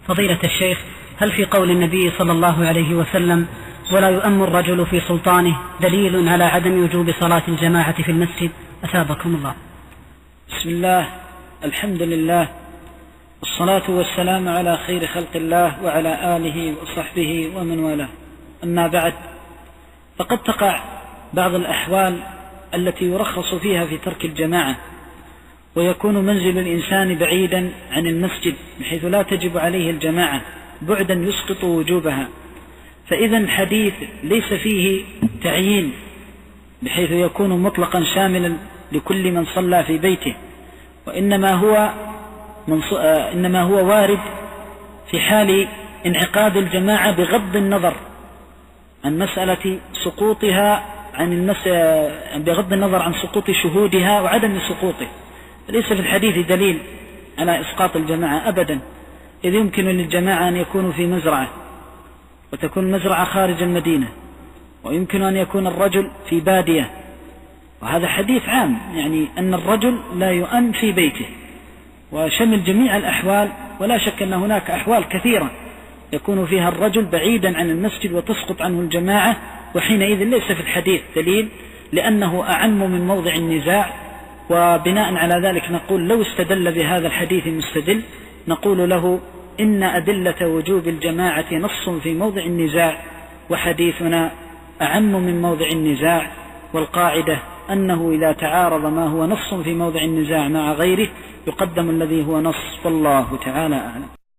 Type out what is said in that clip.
فضيلة الشيخ، هل في قول النبي صلى الله عليه وسلم ولا يؤم الرجل في سلطانه دليل على عدم وجوب صلاة الجماعة في المسجد؟ أثابكم الله. بسم الله، الحمد لله، والصلاة والسلام على خير خلق الله وعلى آله وصحبه ومن والاه. أما بعد، فقد تقع بعض الأحوال التي يرخص فيها في ترك الجماعة، ويكون منزل الإنسان بعيدا عن المسجد بحيث لا تجب عليه الجماعة بعدا يسقط وجوبها، فإذا الحديث ليس فيه تعيين بحيث يكون مطلقا شاملا لكل من صلى في بيته، وإنما هو وارد في حال انعقاد الجماعة بغض النظر عن مسألة سقوطها بغض النظر عن سقوط شهودها وعدم سقوطه. ليس في الحديث دليل على إسقاط الجماعة أبدا، إذ يمكن للجماعة أن يكونوا في مزرعة وتكون مزرعة خارج المدينة، ويمكن أن يكون الرجل في بادية، وهذا حديث عام يعني أن الرجل لا يؤم في بيته وشمل جميع الأحوال. ولا شك أن هناك أحوال كثيرة يكون فيها الرجل بعيدا عن المسجد وتسقط عنه الجماعة، وحينئذ ليس في الحديث دليل لأنه أعم من موضع النزاع. وبناء على ذلك نقول لو استدل بهذا الحديث مستدل نقول له إن أدلة وجوب الجماعة نص في موضع النزاع، وحديثنا أعم من موضع النزاع، والقاعدة أنه إذا تعارض ما هو نص في موضع النزاع مع غيره يقدم الذي هو نص، والله تعالى أعلم.